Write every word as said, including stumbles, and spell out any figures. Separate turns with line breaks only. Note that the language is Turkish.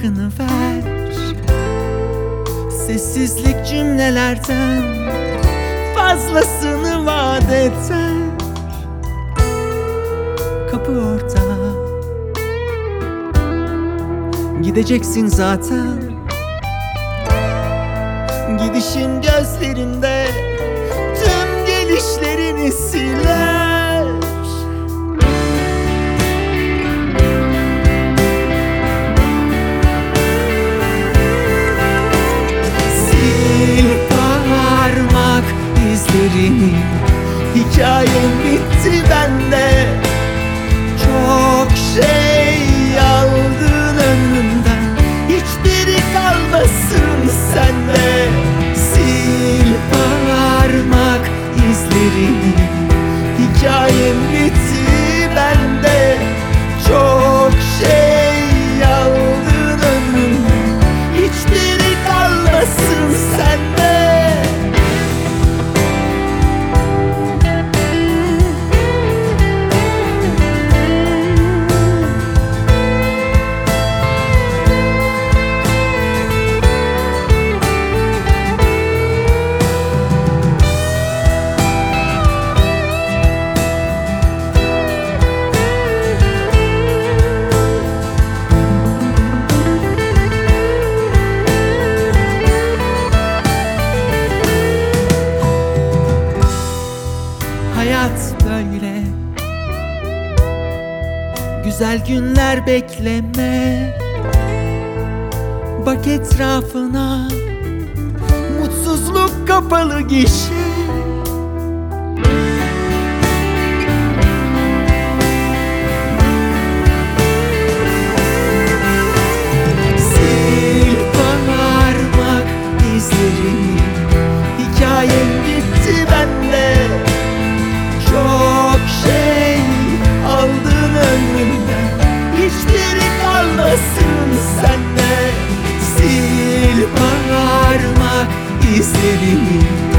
hakkını ver. Sessizlik cümlelerden fazlasını vaat eder. Kapı orada, gideceksin zaten. Gidişin gözlerinde tüm gelişlerini siler. Sil parmak izlerini, hikayem bitti bende. Çok şey aldın ömrümden, hiçbiri kalmasın sende. Sil parmak izlerini, hikayem bitti bende. Çok şey aldın ömrümden, hiçbiri kalmasın sende. Hayat böyle, güzel günler bekleme. Bak etrafına, mutsuzluk kapalı gişe. Sil parmak izlerini, hikayem bitti bende. Çok şey aldın ömrümden, hiçbiri kalmasın sende. Sil parmak izlerini,